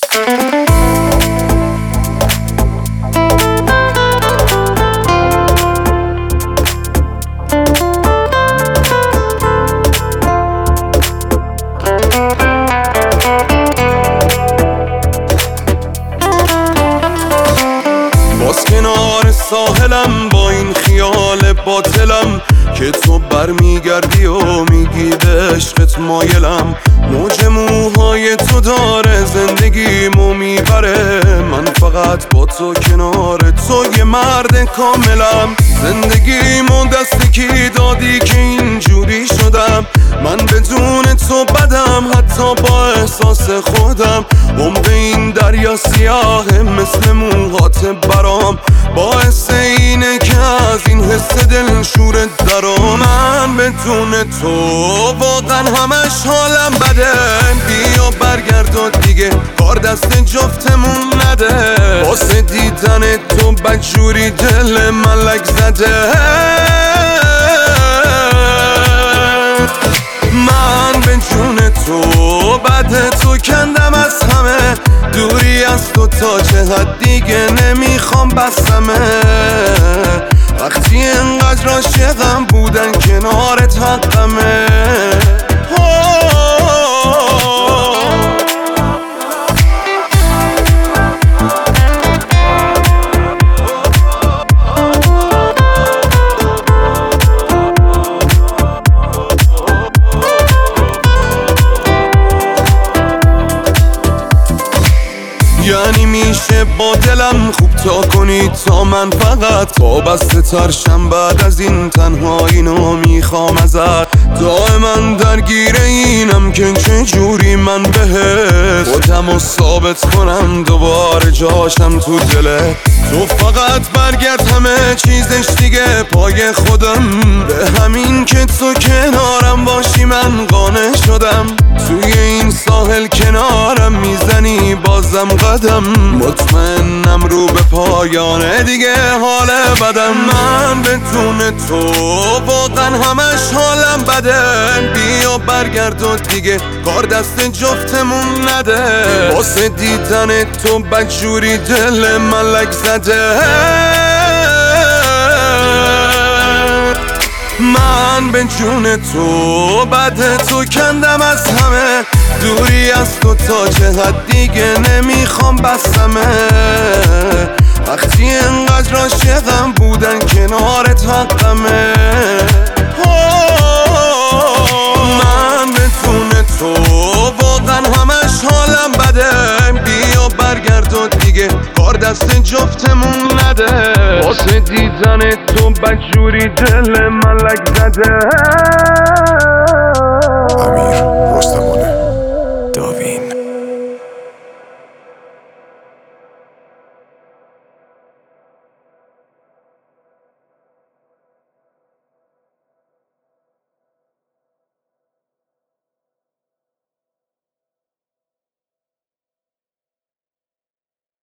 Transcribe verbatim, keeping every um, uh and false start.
باز کنار ساحلم با این خیال باطلم که تو برمیگردی و میگی به عشقت مایلم. موج موهای تو داره زندگیمو میبره، من فقط با تو کنار تو یه مرد کاملم. زندگیمو دست کی دادی که اینجوری شدم؟ من بدون تو بدم حتی با احساس خودم. عمق این دریا سیاهه مثل موهات برام، باعث اینه که از این حس دلشورت درام. من بدون تو واقعا همش حالم بده، بیا برگرد و دیگه کار دست جفتمون نده. واسه دیدن تو بدجوری دل من لک زده. من به جون تو بعد تو کندم از همه، دوری از تو تا چه حد دیگه نمیخوام بسمه. وقتی اینقدر عاشقم بودن کنارت حقمه. یعنی میشه با دلم خوب تا کنی تا من فقط تا بسته ترشم بعد از این تنهایی نو میخوام ازت. دائما درگیر اینم که چجوری من بهت خودمو ثابت کنم دوباره جاشم تو دلت. تو فقط برگرد همه چیزش دیگه پای خودم، به همین که تو کنارم باشی من قانع شدم. توی این ساحل کنارم میزنی بازم قدم، مطمئنم رو به پایانه دیگه حال بدم. من بدون تو واقعا همش حالم بده، بیا برگرد و دیگه کار دست جفتمون نده. واسه دیدن تو بدجوری دل من لک زده. من به جون تو بعد تو کندم از همه، دوری از تو تا چه حد دیگه نمیخوام بسمه. وقتی اینقدر عاشقم بودن کنارت حقمه. من بدون تو واقعا همش حالم بده، بیا برگرد و دیگه کار دست جفتمون نده. واسه دیدن تو بدجوری دل من لک زده. امیر